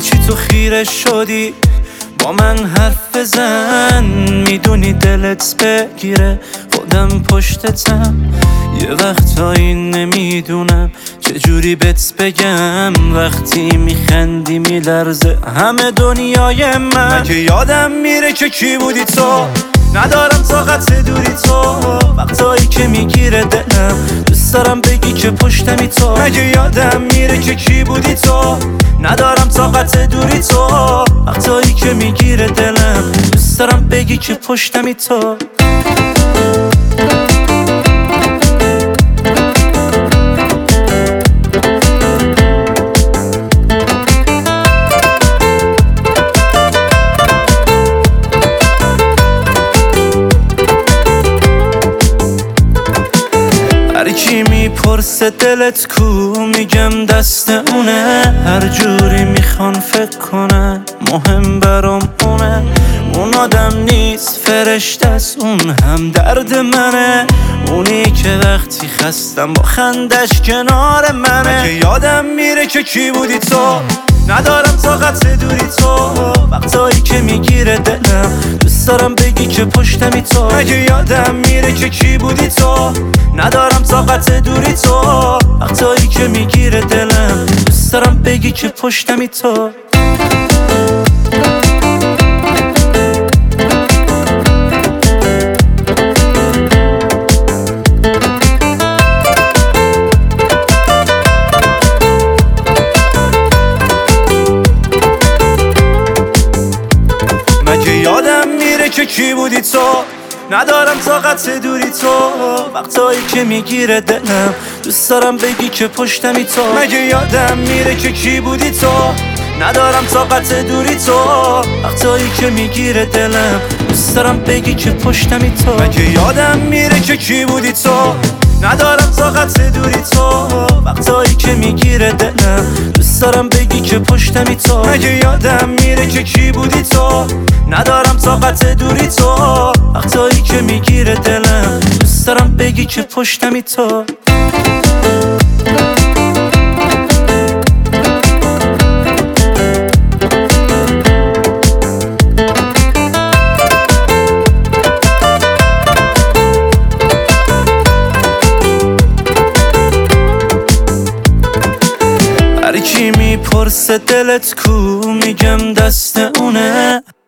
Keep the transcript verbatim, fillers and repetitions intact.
چی تو خیره شدی با من حرف بزن، میدونی دلت بگیره خودم پشتتم. یه وقتایی نمیدونم چجوری بهت بگم، وقتی میخندی میلرزه همه دنیای من. مگه یادم میره که کی بودی تو، ندارم طاقت دوری تو، وقتایی که میگیره دلم دوست دارم بگی که پشتمی تو. مگه یادم میره که کی بودی تو، ندارم طاقت دوری تو، وقتایی که میگیره دلم دوست دارم بگی که پشتمی تو. هرکی میپرسه دلت کو، میگم دست اونه، هر جوری میخوان فکر کنن مهم برام اونه. اون آدم نیست فرشته است، اون هم درد منه، اونی که وقتی خستم با خندش کنار منه. مگه یادم میره که کی بودی تو، ندارم طاقت دوری تو، وقتایی که میگیره دلم دوست دارم بگی که پشتمی تو. مگه یادم میره که کی بودی تو، ندارم طاقت دوری تو، وقتایی که میگیره دلم دوست دارم بگی که پشتمی تو. مگه یادم میره که کی بودی تو، ندارم طاقت دوری تو، وقتایی که میگیره دلم دوست دارم بگی که پشتمی تو. مگه یادم میره که کی بودی تو، ندارم طاقت دوری تو، وقتایی که میگیره دلم دوست دارم بگی که پشتمی تو. مگه یادم میره که کی بودی تو، ندارم طاقت دوری تو، وقتایی که میگیره دلم دوست دارم بگی که پشتمی تو. مگه یادم میره که کی بودی تو، ندارم طاقت دوری تو، وقتایی که میگیره دلم دوست دارم بگی که پشتمی تو. هرکی میپرسه دلت کو، میگم دست اونه،